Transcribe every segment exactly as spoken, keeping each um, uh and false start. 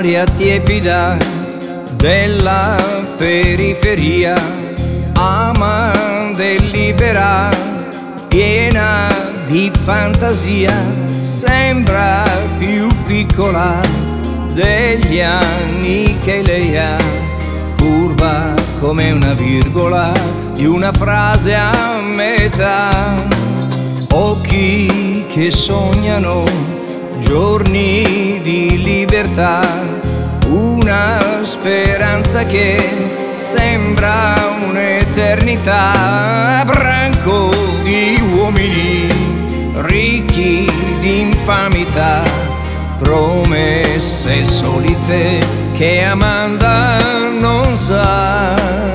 l'aria tiepida della periferia, amante e libera, piena di fantasia, sembra più piccola degli anni che lei ha, curva come una virgola di una frase a metà. Occhi che sognano giorni di libertà, una speranza che sembra un'eternità. Branco di uomini ricchi di infamità, promesse solite che Amanda non sa.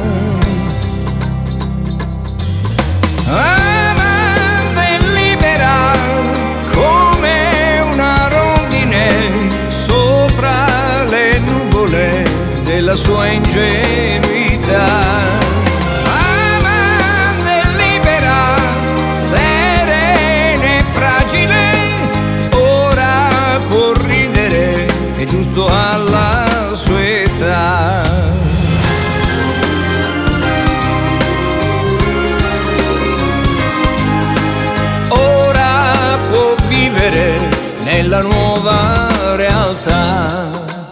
Amanda è libera come una rondine sopra le nuvole della sua ingenuità. Amanda è libera, serena e fragile, ora può ridere, è giusto alla sua età. Ora può vivere nella nuova realtà.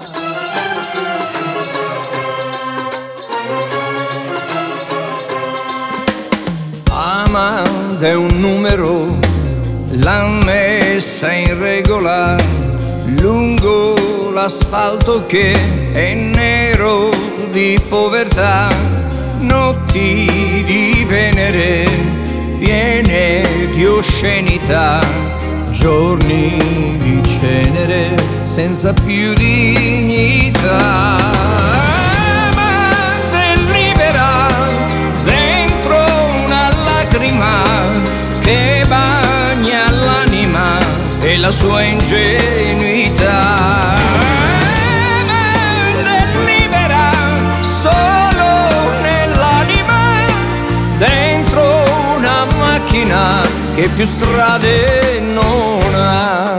Amanda è un numero, l'ha messa in regola lungo l'asfalto che è nero di povertà. Notti di Venere piene di oscenità, giorni di cenere senza più dignità. Amanda è libera dentro una lacrima che bagna l'anima e la sua ingenuità. Amanda è libera solo nell'anima, dentro una macchina che più strade non ha.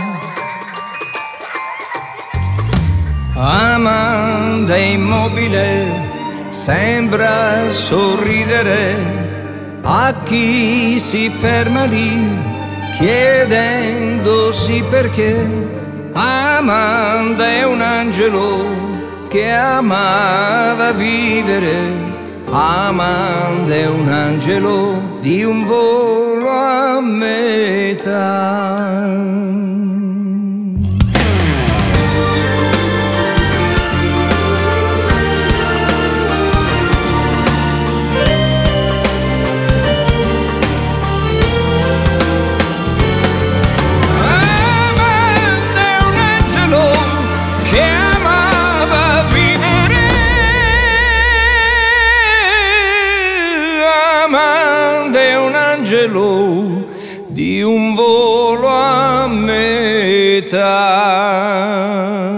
Amanda è immobile, sembra sorridere a chi si ferma lì chiedendosi perché. Amanda è un angelo che amava vivere. Amanda è un angelo di un volo a metà. Amanda è un angelo di un volo a metà.